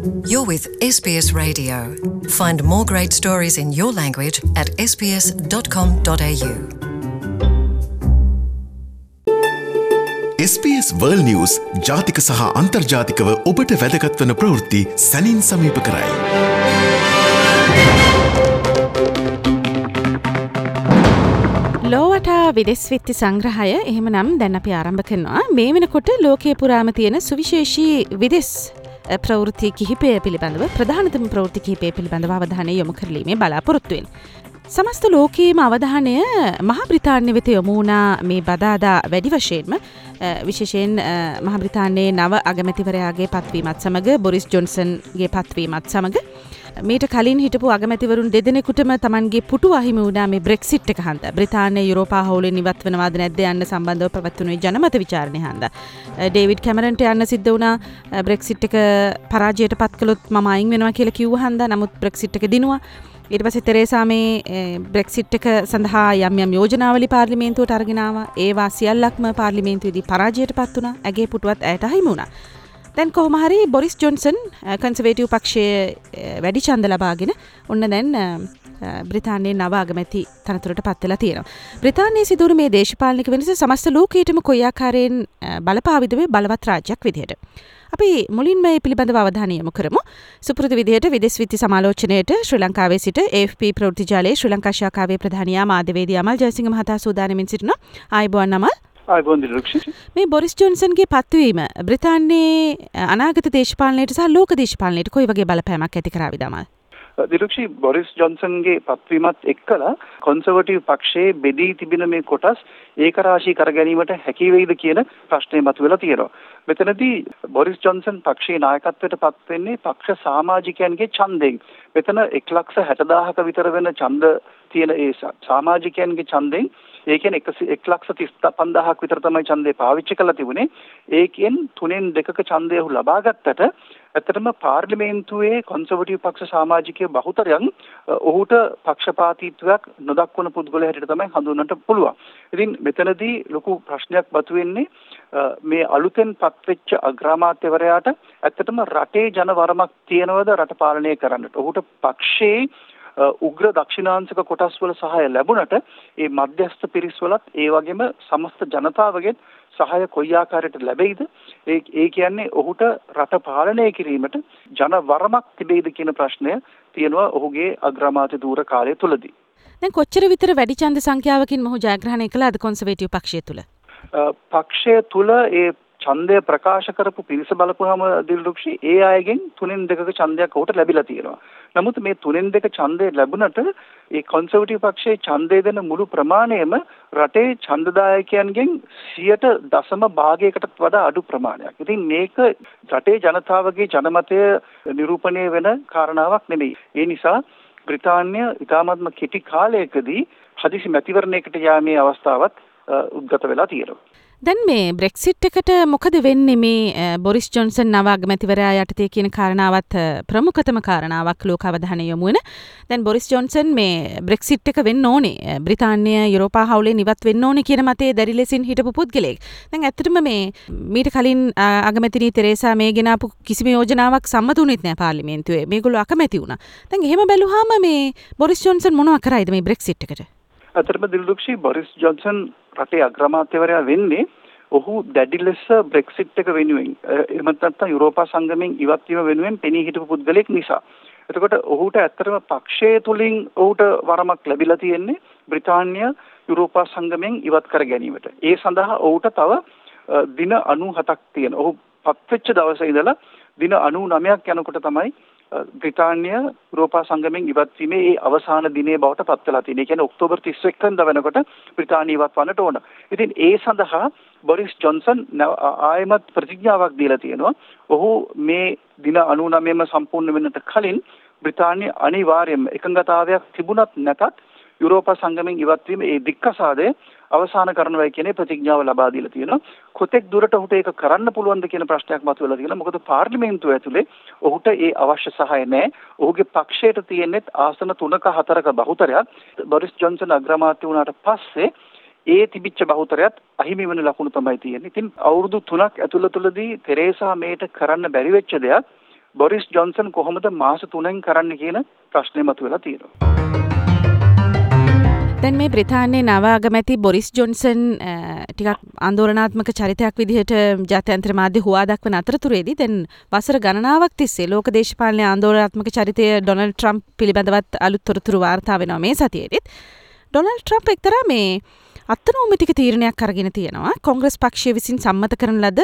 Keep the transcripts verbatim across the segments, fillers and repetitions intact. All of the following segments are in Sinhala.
You're with S B S Radio. Find more great stories in your language at s b s dot com dot a u. S B S World News ජාතික සහ අන්තර්ජාතිකව ඔබට වැදගත් වන ප්‍රවෘත්ති සැනින් සමීප කරයි. ලෝවට විදෙස් විත්ති සංග්‍රහය එහෙමනම් දැන් අපි ආරම්භ කරනවා. මේ වෙනකොට ලෝකයේ පුරාම තියෙන සුවිශේෂී විදෙස් ප්‍රවෘත්ති කිහිපය පිළිබඳව ප්‍රධානතම ප්‍රවෘත්ති කිහිපය පිළිබඳව අවධානය යොමු කරලීමේ බලාපොරොත්තු වෙන. සමස්ත ලෝකයේම අවධානය මහා බ්‍රිතාන්‍ය වෙත යොමු වුණා මේ බදාදා වැඩි වශයෙන්ම විශේෂයෙන් මහා බ්‍රිතාන්‍යයේ නව අගමැතිවරයාගේ පත්වීමත් සමග බොරිස් ජොන්සන්ගේ පත්වීමත් සමග මීට කලින් හිටපු අගමැතිවරුන් දෙදෙනෙකුටම තමන්ගේ පුටු අහිමි වුණා මේ බ්‍රෙක්සිට් එක හන්ද. බ්‍රිතාන්‍ය යුරෝපා හවුලෙන් ඉවත් වෙනවාද නැද්ද යන්න සම්බන්ධව පැවැත්වුණු ජනමත විචාරණය හන්ද. ඩේවිඩ් කැමරන්ට යන්න සිද්ධ වුණා බ්‍රෙක්සිට් එක පරාජයට පත් කළොත් මම අයින් වෙනවා කියලා කිව්වා හන්ද. නමුත් බ්‍රෙක්සිට් එක දිනුවා. ඊට පස්සේ තෙරේසා මේ බ්‍රෙක්සිට් එක සඳහා යම් යම් යෝජනාවලි පාර්ලිමේන්තුවට අරගෙන ආවා. ඒවා සියල්ලක්ම පාර්ලිමේන්තුවේදී පරාජයට පත් වුණා. ඇගේ පුටුවත් ඇයට අහිමි වුණා. දැන් කොහොම හරි බොරිස් ජොන්සන් කන්සර්වේටිව් පක්ෂයේ වැඩි ඡන්ද ලබාගෙන ඔන්න දැන් බ්‍රිතාන්‍යයේ නව අගමැති තනතුරට පත් වෙලා තියෙනවා. බ්‍රිතාන්‍යයේ සිදුවුණු මේ දේශපාලනික වෙනස සමස්ත ලෝකයටම කොයි ආකාරයෙන් බලපාවිද වේ බලවත් රාජ්‍යයක් විදිහට. අපි මුලින්ම මේ පිළිබඳව අවධානය යොමු කරමු. සුපුරුදු විදිහට විදෙස් විත්ති සමාලෝචනයේට ශ්‍රී ලංකාවේ සිට A F P ප්‍රවෘත්ති ජාලයේ ශ්‍රී ලංකා ශාඛාවේ ප්‍රධානියා මාධ්‍යවේදී අමල් ජයසිංහ මහතා සූදානමින් සිටිනවා. ආයුබෝවන් අමල්. මේ බොරිස් ජොන්සන්ගේ පත්වීම බ්‍රිතාන්‍යයේ අනාගත දේශපාලනයට සහ ලෝක දේශපාලනයට කොයි වගේ බලපෑමක් ඇති කරාවිද අමල්? දිලුක්ෂි බොරිස් ජොන්සන්ගේ පත්වීමත් එක්කලා කොන්සර්වටිව් පක්ෂයේ බෙදී තිබෙන මේ කොටස් ඒකරාශී කර ගැනීමට හැකි වෙයිද කියන ප්‍රශ්නය මතුවලා තියෙනවා. මෙතනදී බොරිස් ජොන්සන් පක්ෂයේ නායකත්වයට පත් වෙන්නේ පක්ෂ සමාජිකයන්ගේ ඡන්දයෙන්. මෙතන එක ලක්ෂ හැට දාහක විතර වෙන ඡන්ද තියෙන ඒ සමාජිකයන්ගේ ඡන්දයෙන් ඒ කියන්නේ එක ලක්ෂ තිස් පන්දාහක් විතර තමයි ඡන්දේ පාවිච්චි කරලා තිබුණේ. ඒකෙන් තුනෙන් දෙකක ඡන්දය ඔහු ලබා ගත්තට ඇත්තටම පාර්ලිමේන්තුවේ කොන්සර්වටිව් පක්ෂ සමාජිකයෝ බහුතරයන් ඔහුට පක්ෂපාතීත්වයක් නොදක්වන පුද්ගලයා හැටියට තමයි හඳුන්වන්නට පුළුවන්. ඉතින් මෙතනදී ලොකු ප්‍රශ්නයක් මතුවෙන්නේ මේ අලුතෙන් පත්වෙච්ච අග්‍රාමාත්‍යවරයාට ඇත්තටම රටේ ජනවරමක් තියෙනවද රට පාලනය කරන්නට. ඔහුට පක්ෂයේ උග්‍ර දක්ෂිණාංශක කොටස් වල සහාය ලැබුණට ඒ මධ්‍යස්ථ පිරිස් වලත් ඒ වගේම සමස්ත ජනතාවගෙන් සහාය කොයි ආකාරයට ලැබෙයිද? ඒ ඒ කියන්නේ ඔහුට රට පාලනය කිරීමට ජනවරමක් තිබෙයිද කියන ප්‍රශ්නය තියෙනවා ඔහුගේ අග්‍රාමාත්‍ය ධූර කාලය තුලදී. දැන් කොච්චර විතර වැඩි ඡන්ද සංඛ්‍යාවකින් මොහු ජයග්‍රහණය කළාද කොන්සර්වේටිව් පක්ෂය තුල? පක්ෂය තුල ඒ ඡන්දය ප්‍රකාශ කරපු පිරිස බලපුවාම දිල්රුක්ෂි ඒ අයගෙන් තුනෙන් දෙකක ඡන්දයක් ඔහුට ලැබිලා තියෙනවා. නමුත් මේ තුනෙන් දෙක ඡන්දය ලැබුණට ඒ කොන්සර්වටිව් පක්ෂයේ ඡන්දය දෙන මුළු ප්‍රමාණයම රටේ ඡන්දදායකයන්ගෙන් සියයට දශම භාගයකටත් වඩා අඩු ප්‍රමාණයක්. ඉතින් මේක රටේ ජනතාවගේ ජනමතය නිරූපණය වෙන කාරණාවක් නෙමෙයි. ඒ නිසා බ්‍රිතාන්‍ය ඉතාමත්ම කෙටි කාලයකදී හදිසි මැතිවරණයකට යාමේ අවස්ථාවක් උද්ගත වෙලා තියෙනවා. දැන් මේ බ්‍රෙක්සිට් එකට මොකද වෙන්නේ මේ බොරිස් ජොන්සන් නව අගමැතිවරයා යටතේ කියන කාරණාවත් ප්‍රමුඛතම කාරණාවක් ලෝක අවධානය යොමු වෙන. දැන් බොරිස් ජොන්සන් මේ බ්‍රෙක්සිට් එක වෙන්න ඕනේ. බ්‍රිතාන්‍ය යුරෝපා හවුලෙන් ඉවත් වෙන්න ඕනේ කියන මතයේ දැඩි ලෙසින් හිටපු පුද්ගලයෙක්. දැන් ඇත්තටම මේ මීට කලින් අගමැතිනී තෙරේසා මේ ගෙනාපු කිසිම යෝජනාවක් සම්මත වුණෙත් නැහැ පාර්ලිමේන්තුවේ. මේගොල්ලෝ අකමැති වුණා. දැන් එහෙම බැලුවාම මේ බොරිස් ජොන්සන් මොනවා කරයිද මේ බ්‍රෙක්සිට් එකට? අතරම දිල්රුක්ෂි බොරිස් ජොන්සන් රටේ අග්‍රාමාත්‍යවරයා වෙන්නේ ඔහු දැඩි ලෙස බ්‍රෙක්සිට් එක වෙනුවෙන් එහෙම නැත්නම් යුරෝපා සංගමයෙන් ඉවත් වීම වෙනුවෙන් පෙනී හිටපු පුද්ගලෙක් නිසා. එතකොට ඔහුට ඇත්තටම පක්ෂයේ තුලින් ඔහුට වරමක් ලැබිලා තියෙන්නේ බ්‍රිතාන්‍ය යුරෝපා සංගමයෙන් ඉවත් කර ගැනීමට. ඒ සඳහා ඔහුට තව දින අනූහතක් තියෙනවා. ඔහු පත්වෙච්ච දවසේ ඉඳලා දින අනූනවයක් යනකොට තමයි බ්‍රිතාන්‍ය යුරෝපා සංගමයෙන් ඉවත් වීමේ ඒ අවසාන දිනේ බවට පත් වෙලා තියෙනවා. ඒ කියන්නේ ඔක්තෝබර් තිස් වෙනිදා වෙනකොට බ්‍රිතාන්‍ය ඉවත් වන්නට ඕන. ඉතින් ඒ සඳහා බොරිස් ජොන්සන් ආයමත් ප්‍රතිඥාවක් දීලා තියෙනවා. ඔහු මේ දින අනූනවයම සම්පූර්ණ වෙන්නට කලින් බ්‍රිතාන්‍ය අනිවාර්යයෙන්ම එකඟතාවයක් තිබුණත් නැතත් යුරෝපා සංගමයෙන් ඉවත් වීම ඒ දික්කසාදය අවසන් කරනවා කියන ප්‍රතිඥාව ලබා දීලා තියෙනවා. කොතෙක් දුරට ඔහුට ඒක කරන්න පුළුවන්ද කියන ප්‍රශ්නයක් මතුවලා තියෙනවා. මොකද පාර්ලිමේන්තුව ඇතුලේ ඔහුට ඒ අවශ්‍ය සහාය නැහැ. ඔහුගේ පක්ෂයට තියෙන්නේ ආසන තුනක හතරක බහුතරයක්. බොරිස් ජොන්සන් අග්‍රාමාත්‍ය වුණාට පස්සේ ඒ තිබිච්ච බහුතරයත් අහිමි වෙන ලකුණු තමයි තියෙන්නේ. ඉතින් අවුරුදු තුනක් ඇතුළතදී තෙරේසා මේට කරන්න බැරි වෙච්ච දෙයක් බොරිස් ජොන්සන් කොහොමද මාස තුනෙන් කරන්න කියන ප්‍රශ්නේ මතුවලා තියෙනවා. දැන් මේ බ්‍රිතාන්‍යයේ නව අගමැති බොරිස් ජොන්සන් ටිකක් ආందోලනාත්මක චරිතයක් විදිහට ජාත්‍යන්තර මාධ්‍ය හුවා දක්වන අතරතුරේදී දැන් වසර ගණනාවක් තිස්සේ ලෝක දේශපාලනයේ ආందోලනාත්මක චරිතය ඩොනල්ඩ් ට්‍රම්ප් පිළිබඳවත් අලුත් තොරතුරු වාර්තා වෙනවා මේ සතියේදීත්. ඩොනල්ඩ් ට්‍රම්ප් එක්තරා මේ අත්නෝමතික තීරණයක් අරගෙන තියෙනවා. කොංග්‍රස් පක්ෂය විසින් සම්මත කරන ලද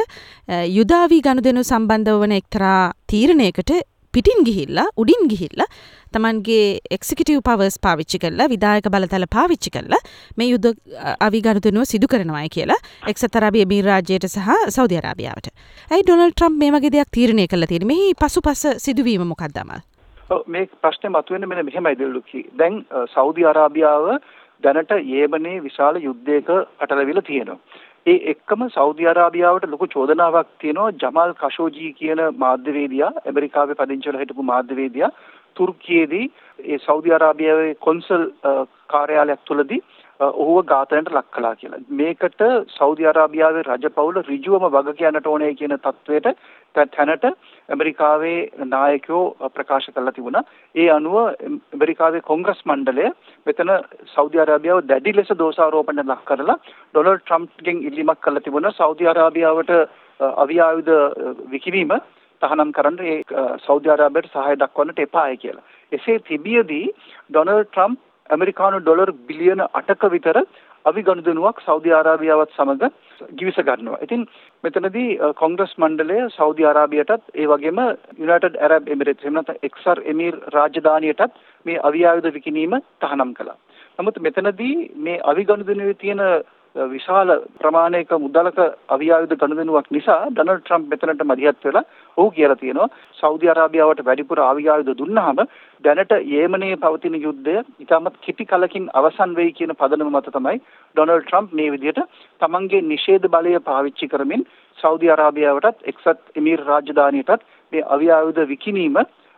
යුදාවි ගනුදෙනු සම්බන්ධව වන එක්තරා තීරණයකට පිටින් ගිහිල්ලා උඩින් ගිහිල්ලා තමන්ගේ එක්සිකියුටිව් පවර්ස් පාවිච්චි කරලා විධායක බලතල පාවිච්චි කරලා මේ යුද අවි ගනුදෙනුව සිදු කරනවායි කියලා එක්සත් අරාබි එමිරාජ්‍යයට සහ සෞදි අරාබියාවට. ඇයි ඩොනල්ඩ් ට්‍රම්ප් මේ වගේ දෙයක් තීරණය කළා තියෙන්නේ? මෙහි පසුපස සිදුවීම මොකක්ද අමල්? ඔව් මේ ප්‍රශ්නේ මතුවෙන්නේ මෙන්න මෙහෙමයි දෙලුකි. දැන් සෞදි අරාබියාව දැනට යේමනේ විශාල යුද්ධයක අටලවිලා තියෙනවා. ඒ එක්කම සෞදි අරාබියාවට ලොකු චෝදනාවක් තියෙනවා ජමාල් කෂෝජී කියන මාධ්‍යවේදියා ඇමරිකාවේ පදිංචි වෙලා හිටපු මාධ්‍යවේදියා තුර්කියේදී ඒ සෞදි අරාබියාවේ කොන්සල් කාර්යාලයක් තුලදී ඔහුව ඝාතනයට ලක් කළා කියලා. මේකට සෞදි අරාබියාවේ රජපෞල ඍජුවම වග කියන්නට ඕනේ කියන තත්වයට තැනට ඇමරිකාවේ නායකයෝ ප්‍රකාශ කළා තිබුණා. ඒ අනුව ඇමරිකාවේ කොංග්‍රස් මණ්ඩලය මෙතන සෞදි අරාබියාව දැඩි ලෙස දෝෂාරෝපණය ලක් කරලා ඩොනල්ඩ් ට්‍රම්ප්ගෙන් ඉල්ලීමක් කළා තිබුණා සෞදි අරාබියාවට අවි ආයුධ විකිණීම තහනම් කරන්න ඒ සෞදි අරාබියට සහාය දක්වන්නට එපායි කියලා. එසේ තිබියදී ඩොනල්ඩ් ට්‍රම්ප් ඇමරිකානු ඩොලර් බිලියන අටක විතර අවි ගනුදෙනුවක් සෞදි අරාබියාවත් සමග ගිවිස ගන්නවා. ඉතින් මෙතනදී කොංග්‍රස් මණ්ඩලය සෞදි අරාබියටත් ඒ වගේම යුනයිටඩ් ඇරබ් එමිරේට්ස් එහෙම නැත්නම් එක්සර් එමීර් රාජධානියටත් මේ අවි ආයුධ විකිණීම තහනම් කළා. නමුත් මෙතනදී මේ අවි ගනුදෙනුවේ තියෙන විශාල ප්‍රමාණයක මුදලක අවි ආයුධ ගනුදෙනුවක් නිසා ඩොනල්ඩ් ට්‍රම්ප් මෙතනට මදිහත් වෙලා ඔහු කියලා තියෙනවා සෞදි අරාබියාවට වැඩිපුර අවි ආයුධ දුන්නාම දැනට යේමනයේ පවතින යුද්ධය ඉතාමත් කිපි කලකින් අවසන් වෙයි කියන පදනම මත තමයි ඩොනල්ඩ් ට්‍රම්ප් මේ විදිහට තමන්ගේ නිෂේධ බලය පාවිච්චි කරමින් සෞදි අරාබියාවටත් එක්සත් එමීර් රාජධානියටත් මේ අවි ආයුධ විකිණීම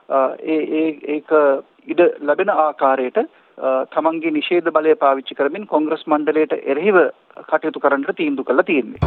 ඒ ඒ ඒක ඉඩ ලැබෙන ආකාරයට තමන්ගේ නිෂේධ බලය පාවිච්චි කරමින් කොංග්‍රස් මණ්ඩලයට එරෙහිව කටයුතු කරන්නට තීන්දුව කළා තියෙන්නේ.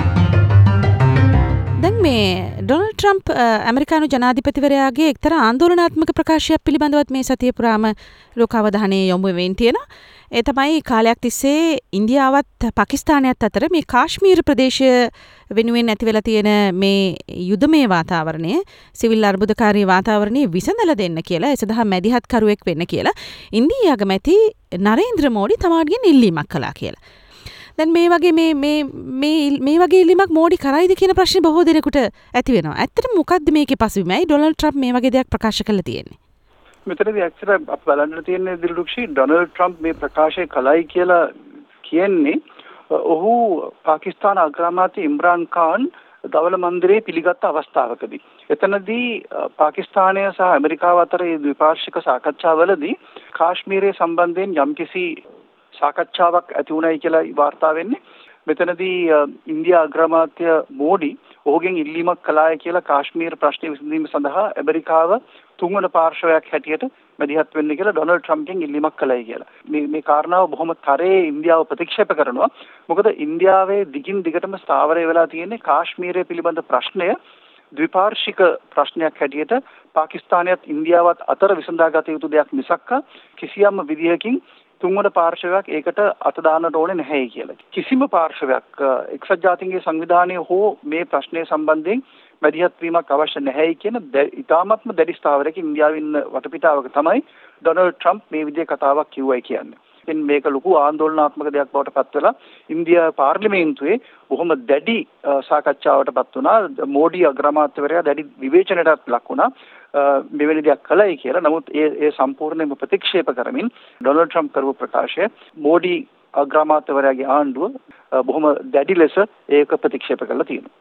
දැන් මේ ඩොනල්ඩ් ට්‍රම්ප් ඇමරිකානු ජනාධිපතිවරයාගේ එක්තරා ආందోලනාත්මක ප්‍රකාශයක් පිළිබඳවත් මේ සතිය පුරාම ලෝක අවධානය යොමු වෙමින් තියෙනවා. ඒ තමයි කාලයක් තිස්සේ ඉන්දියාවත් පාකිස්තානයත් අතර මේ කාශ්මීර ප්‍රදේශය වෙනුවෙන් ඇති වෙලා තියෙන මේ යුදමය වාතාවරණය සිවිල් අර්බුදකාරී වාතාවරණය විසඳලා දෙන්න කියලා ඒ සඳහා මැදිහත්කරුවෙක් වෙන්න කියලා ඉන්දීය අගමැති නරේන්ද්‍ර මෝඩි තමාගෙන් ඉල්ලීමක් කළා කියලා. දැන් මේ වගේ මේ මේ මේ මේ වගේ ඉල්ලීමක් මෝඩි කරයිද කියන ප්‍රශ්නේ බොහෝ දෙනෙකුට ඇති වෙනවා. ඇත්තටම මොකද්ද මේකේ පසුබිම? ඇයි ඩොනල්ඩ් ට්‍රම්ප් මේ වගේ දෙයක් ප්‍රකාශ කළා තියෙන්නේ? මෙතනදී ඇක්චුලි අප බලන්න තියෙන්නේ දිලුක්ෂි ඩොනල්ඩ් ට්‍රම්ප් මේ ප්‍රකාශය කළයි කියලා කියන්නේ ඔහු පාකිස්තාන අග්‍රාමාත්‍ය ඉම්රාන් ඛාන් දවල මන්දිරයේ පිළිගත් අවස්ථාවකදී එතනදී පාකිස්තානය සහ ඇමරිකාව අතර ද්විපාර්ශ්වික සාකච්ඡාවලදී කාශ්මීරය සම්බන්ධයෙන් යම්කිසි සාකච්ඡාවක් ඇති වුණයි කියලා වාර්තා වෙන්නේ. මෙතනදී ඉන්දියා අග්‍රාමාත්‍ය මෝඩි ඔහුගෙන් ඉල්ලීමක් කළාය කියලා කාශ්මීර ප්‍රශ්නය විසඳීම සඳහා ඇමරිකාව තුන්වන පාර්ශවයක් හැටියට මැදිහත් වෙන්න කියලා ඩොනල්ඩ් ට්‍රම්ප්ගෙන් ඉල්ලීමක් කළයි කියලා. මේ මේ කාරණාව බොහොම තරයේ ඉන්දියාව ප්‍රතික්ෂේප කරනවා. මොකද ඉන්දියාවේ දිගින් දිගටම ස්ථාවරය වෙලා තියෙන්නේ කාශ්මීරය පිළිබඳ ප්‍රශ්නය ද්විපාර්ශ්වික ප්‍රශ්නයක් හැටියට පාකිස්තානයත් ඉන්දියාවත් අතර විසඳාගත යුතු දෙයක් මිසක් කිසියම් විදියකින් තුන්වන පාර්ශවයක් ඒකට අත දාන්නට ඕනේ නැහැ කියලා. කිසිම පාර්ශවයක් එක්සත් ජාතීන්ගේ සංවිධානය හෝ මේ ප්‍රශ්නය සම්බන්ධයෙන් මැදිහත් වීමක් අවශ්‍ය නැහැ කියන ඉතාමත්ම දැඩි ස්ථාවරයක ඉන්දියාවේ ඉන්න වටපිටාවක තමයි ඩොනල්ඩ් ට්‍රම්ප් මේ විදිහේ කතාවක් කිව්වයි කියන්නේ. ඉතින් මේක ලොකු ආందోලනාත්මක දෙයක් බවට පත් වෙලා ඉන්දියා පාර්ලිමේන්තුවේ බොහොම දැඩි සාකච්ඡාවට පත් වුණා. මෝඩි අග්‍රාමාත්‍යවරයා දැඩි විවේචනයටත් ලක් වුණා. මෙවැනි දෙයක් කළයි කියලා. නමුත් ඒ ඒ සම්පූර්ණයෙන්ම ප්‍රතික්ෂේප කරමින් ඩොනල්ඩ් ට්‍රම්ප් කරපු ප්‍රකාශය මෝඩි අග්‍රාමාත්‍යවරයාගේ ආණ්ඩුව බොහොම දැඩි ලෙස ඒක ප්‍රතික්ෂේප කරලා තියෙනවා.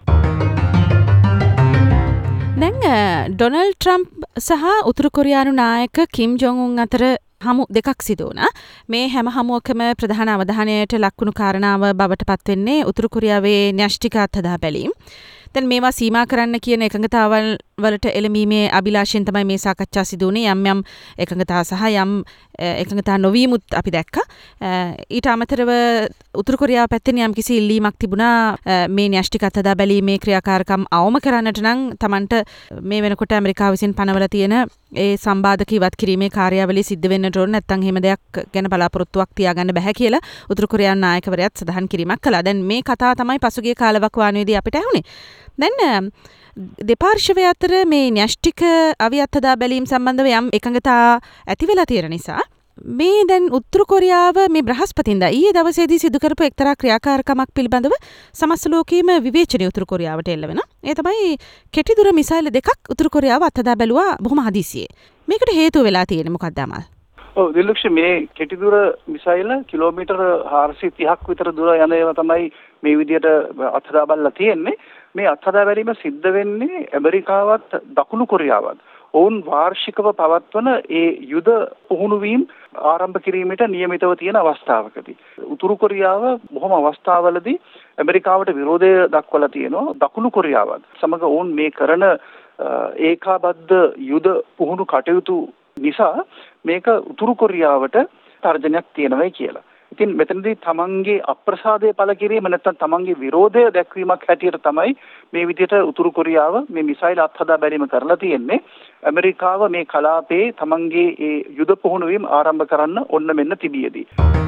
දැන් ඩොනල්ඩ් ට්‍රම්ප් සහ උතුරු කොරියානු නායක කිම් ජොන් උන් අතර හමු දෙකක් සිදු වුණා. මේ හැම හමුවකම ප්‍රධාන අවධානයට ලක්වුණු කාරණාව බවට පත් වෙන්නේ උතුරු කොරියාවේ න්‍යෂ්ටික අත්හදා බැලීම්. දැන් මේවා සීමා කරන්න කියන එකඟතාවල් වලට එළඹීමේ අභිලාෂයෙන් තමයි මේ සාකච්ඡා සිදු වුණේ. යම් යම් එකඟතා සහ යම් එකඟතා නොවීමුත් අපි දැක්කා. ඊට අමතරව උතුරු කොරියාව පැත්තෙන් යම් කිසි ඉල්ලීමක් තිබුණා මේ න්‍යෂ්ටික අත්හදා බැලීමේ ක්‍රියාකාරකම් අවම කරන්නට නම් Tamanට මේ වෙනකොට ඇමරිකාව විසින් පනවලා තියෙන ඒ සම්බාධක ඉවත් කිරීමේ කාර්යාවලිය සිද්ධ වෙන්නට ඕන නැත්නම් එහෙම දෙයක් ගැන බලාපොරොත්තුවක් තියාගන්න බෑ කියලා උතුරු කොරියානු නායකවරයාත් සඳහන් කිරීමක් කළා. දැන් මේ කතාව තමයි පසුගිය කාලවකවානුවේදී අපිට ඇහුනේ. දැන් දෙපාර්ශ්වය අතර මේ න්‍යෂ්ටික අවි අත්හදා බැලීම් සම්බන්ධව යම් එකඟතා ඇති වෙලා තියෙන නිසා මේ දැන් උතුරු කොරියාව මේ බ්‍රහස්පතින්දා ඊයේ දවසේදී සිදු කරපු එක්තරා ක්‍රියාකාරකමක් පිළිබඳව සමස්ත ලෝකයේම විවේචනය උතුරු කොරියාවට එල්ල වෙනවා. ඒ තමයි කෙටිදුර මිසයිල් දෙකක් උතුරු කොරියාව අත්හදා බැලුවා බොහොම හදිසියේ. මේකට හේතුව වෙලා තියෙන්නේ මොකක්ද අමල්? ඔව් දිලක්ෂ මේ කෙටිදුර මිසයිල් කිලෝමීටර් හාරසිය තිහක් විතර දුර යන ඒවා තමයි මේ විදිහට අත්හදා බලලා තියෙන්නේ. මේ අත්හදා බැලීම සිද්ධ වෙන්නේ ඇමරිකාවත් දකුණු කොරියාවත් ඔවුන් වාර්ෂිකව පවත්වන ඒ යුද පුහුණුවීම් ආරම්භ කිරීමට නියමිතව තියෙන අවස්ථාවකදී උතුරු කොරියාව බොහොම අවස්ථාවලදී ඇමරිකාවට විරෝධය දක්වලා තියෙනවා. දකුණු කොරියාවත් සමග ඔවුන් මේ කරන ඒකාබද්ධ යුද පුහුණු කටයුතු නිසා මේක උතුරු කොරියාවට තර්ජනයක් තියෙනවයි කියලා. ඉතින් මෙතනදී තමන්ගේ අප්‍රසාදය පළ කිරීම නැත්නම් තමන්ගේ විරෝධය දැක්වීමක් හැටියට තමයි මේ විදිහට උතුරු කොරියාව මේ මිසයිල් අත්හදා බැලීම කරලා තියෙන්නේ. ඇමරිකාව මේ කලාපයේ තමන්ගේ ඒ යුද පුහුණුවීම් ආරම්භ කරන්න ඔන්න මෙන්න තිබියදී.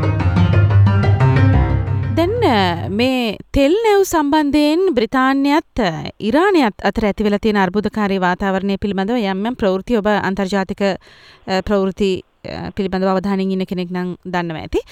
දැන් මේ තෙල් නැව් සම්බන්ධයෙන් බ්‍රිතාන්‍යයත් ඉරානයත් අතර ඇති වෙලා තියෙන අර්බුදකාරී වාතාවරණය පිළිබඳව යම් යම් ප්‍රවෘත්ති ඔබ අන්තර්ජාතික ප්‍රවෘත්ති පිළිබඳව අවධානයෙන් ඉන්න කෙනෙක් නම් දන්නවා ඇති.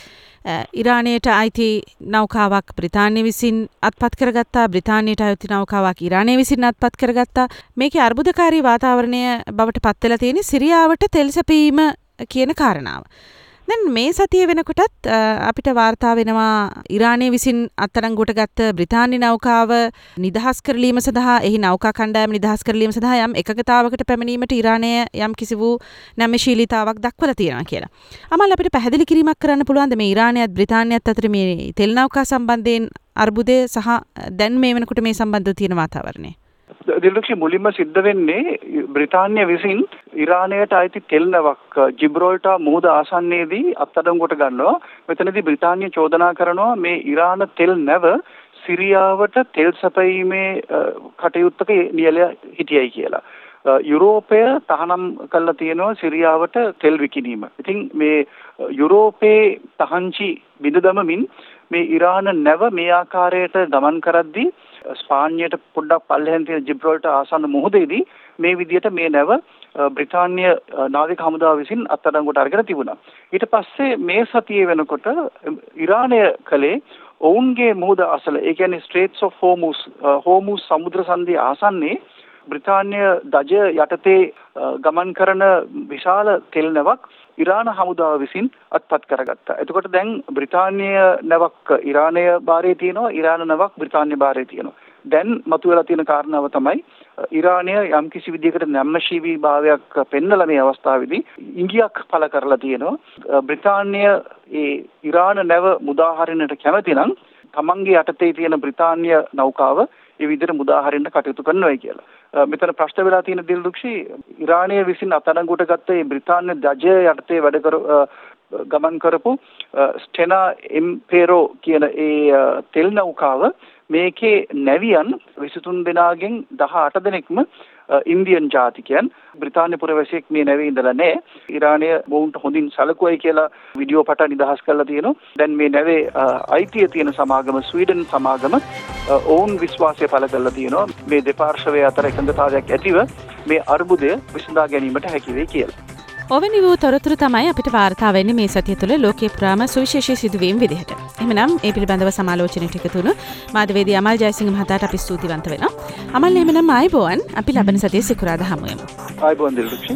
ඉරානයට අයිති නෞකාවක් බ්‍රිතාන්‍ය විසින් අත්පත් කරගත්තා. බ්‍රිතාන්‍යයට අයිති නෞකාවක් ඉරානය විසින් අත්පත් කරගත්තා. මේකේ අර්බුදකාරී වාතාවරණය බවට පත් වෙලා තියෙන්නේ සිරියාවට තෙල් සැපීම කියන කාරණාව. දැන් මේ සතිය වෙනකොටත් අපිට වාර්තා වෙනවා ඉරානය විසින් අත්අඩංගුවට ගත්ත බ්‍රිතාන්‍ය නෞකාව නිදහස් කරලීම සඳහා එහි නෞකා කණ්ඩායම නිදහස් කරලීම සඳහා යම් එකකතාවකට පැමිණීමට ඉරානය යම් කිසි වූ නැමශීලීතාවක් දක්වලා තියෙනවා කියලා. අමල් අපිට පැහැදිලි කිරීමක් කරන්න පුළුවන්ද මේ ඉරානයත් බ්‍රිතාන්‍යයත් අතර මේ තෙල් නෞකා සම්බන්ධයෙන් අර්බුදය සහ දැන් මේ වෙනකොට මේ සම්බන්ධව තියෙන වාතාවරණය? දිලක්ෂ මුලින්ම සිද්ධ වෙන්නේ බ්‍රිතාන්‍ය විසින් ඉරානයට අයිති තෙල් නැවක් ජිබ්‍රෝල්ටා මුහුද ආසන්නයේදී අත්අඩංගුවට ගන්නවා. මෙතනදී බ්‍රිතාන්‍ය චෝදනා කරනවා මේ ඉරාන තෙල් නැව සිරියාවට තෙල් සැපයීමේ කටයුත්තක නියැල හිටියයි කියලා. යුරෝපය තහනම් කළා තියෙනවා සිරියාවට තෙල් විකිණීම. ඉතින් මේ යුරෝපයේ තහංචි බිඳ දමමින් මේ ඉරාන නැව මේ ආකාරයට ගමන් කරද්දී ස්පාඤ්ඤයට පොඩ්ඩක් පල්ලෙහෙන් තියෙන ජිබ්‍රෝල්ටර් ආසන්න මුහුදේදී මේ විදිහට මේ නැව බ්‍රිතාන්‍ය නාවික හමුදාව විසින් අත්අඩංගුවට අරගෙන තිබුණා. ඊට පස්සේ මේ සතියේ වෙනකොට ඉරානය කලේ ඔවුන්ගේ මුහුද අසල ඒ කියන්නේ ස්ට්‍රේට්ස් ඔෆ් හෝමුස් හෝමුස් සමුද්‍ර සන්ධිය ආසන්නයේ බ්‍රිතාන්‍ය දජ යටතේ ගමන් කරන විශාල තෙල් නැවක් ඉරාන හමුදාව විසින් අත්පත් කරගත්තා. එතකොට දැන් බ්‍රිතාන්‍ය නැවක් ඉරානය භාරයේ තියෙනවා, ඉරාන නැවක් බ්‍රිතාන්‍ය භාරයේ තියෙනවා. දැන් මතුවලා තියෙන කාරණාව තමයි ඉරානය යම් කිසි විදිහකට නැම්මශීවී භාවයක් පෙන්නලා මේ අවස්ථාවේදී ඉංගියක් පළ කරලා තියෙනවා. බ්‍රිතාන්‍ය ඒ ඉරාන නැව මුදාහරින්නට කැමති නම් තමන්ගේ යටතේ තියෙන බ්‍රිතාන්‍ය නෞකාව ඒ විදිහට මුදාහරින්න කටයුතු කරනවායි කියලා. මෙතන ප්‍රශ්න වෙලා තියෙන දිල්දුක්ෂි ඉරානය විසින් අත්අඩංගුවට ගත්ත මේ බ්‍රිතාන්‍ය දජය යටතේ වැඩ කර ගමන් කරපු ස්ටෙනා එම්පෙරෝ කියන ඒ තෙල් නෞකාව මේකේ නැවියන් විසිතුන් දෙනාගෙන් දහඅට දෙනෙක්ම ඉන්දියන් ජාතිකයන්. බ්‍රිතාන්‍ය පුරවැසියෙක් මේ නැවේ ඉඳලා නැහැ. ඉරානය මොවුන්ට හොඳින් සැලකුවයි කියලා වීඩියෝ පට නිදහස් කරලා තියෙනවා. දැන් මේ නැවේ අයිතිය තියෙන සමාගම ස්වීඩන් සමාගම ඔවුන් විශ්වාසය පළ කරලා තියෙනවා මේ දෙපාර්ශ්වය අතර එකඟතාවයක් ඇතිව මේ අර්බුදය විසඳා ගැනීමට හැකි වෙයි කියලා. ඔවැනි වූ තොරතුරු තමයි අපිට වාර්තා වෙන්නේ මේ සතිය තුළ ලෝකයේ පුරාම සුවිශේෂී සිදුවීම් විදිහට. එහෙමනම් ඒ පිළිබඳව සමාලෝචනයට එකතු වුණු මාධ්‍යවේදී අමල් ජයසිංහ මහතාට අපි ස්තුතිවන්ත වෙනවා. අමල් එහෙමනම් ආයුබෝවන් අපි ලබන සතියේ සිකුරාදා හමු වෙමු. ආයුබෝවන් දිල්දුක්ෂි.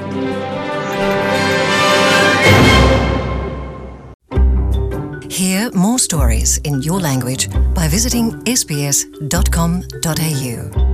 Hear more stories in your language by visiting s b s dot com dot a u.